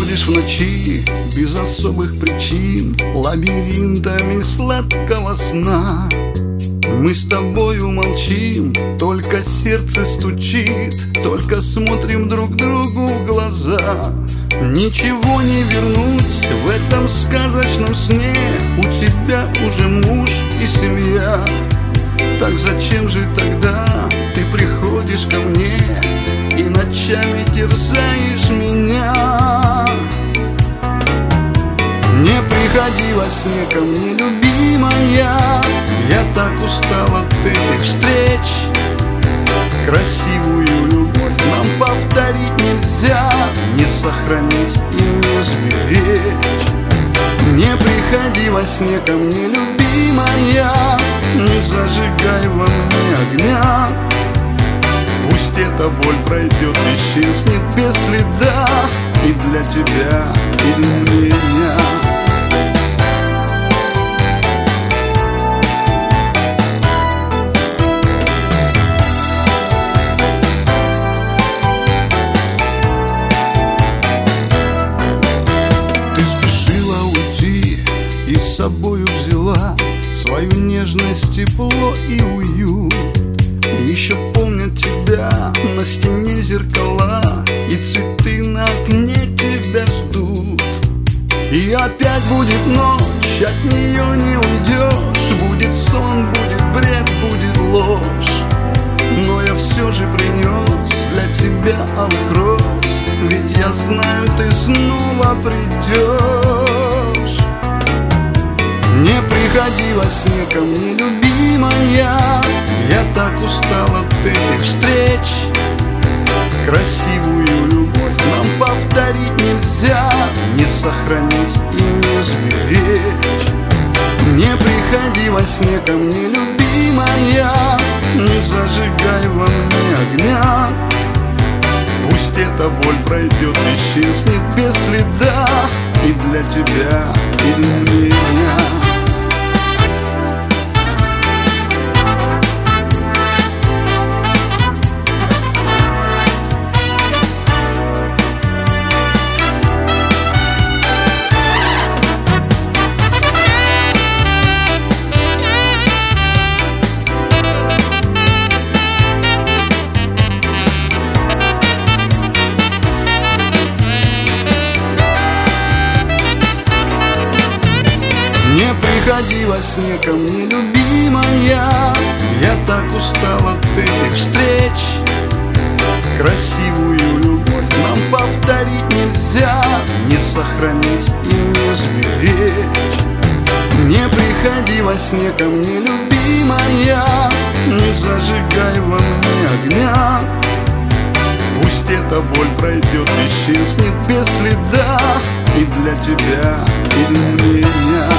Бродишь в ночи без особых причин лабиринтами сладкого сна. Мы с тобою молчим, только сердце стучит, только смотрим друг другу в глаза. Ничего не вернуть в этом сказочном сне, у тебя уже муж и семья. Так зачем же тогда ты приходишь ко мне и ночами терзаешь меня? Не приходи во сне ко мне, любимая, я так устал от этих встреч. Красивую любовь нам повторить нельзя, не сохранить и не сберечь. Не приходи во сне ко мне, любимая, не зажигай во мне огня. Пусть эта боль пройдет, исчезнет без следа, и для тебя, и для меня. Ты спешила уйти и с собою взяла свою нежность, тепло и уют. Еще помнят тебя на стене зеркала, и цветы на окне тебя ждут. И опять будет ночь, от нее не уйдешь. Будет сон, будет бред, будет ложь. Но я все же принес для тебя алых роз, ведь я знаю, ты снова придешь. Не приходи во сне ко мне, любимая, я так устал от этих встреч. Красивую любовь нам повторить нельзя, не сохранить и не сберечь. Не приходи во сне ко мне, любимая, не зажигай во мне огня. Пусть эта боль пройдет, исчезнет без следа, и для тебя, и для меня. Не приходи во сне ко мне, любимая, я так устал от этих встреч. Красивую любовь нам повторить нельзя, не сохранить и не сберечь. Не приходи во сне ко мне, любимая, не зажигай во мне огня. Пусть эта боль пройдет, исчезнет без следа, и для тебя, и для меня.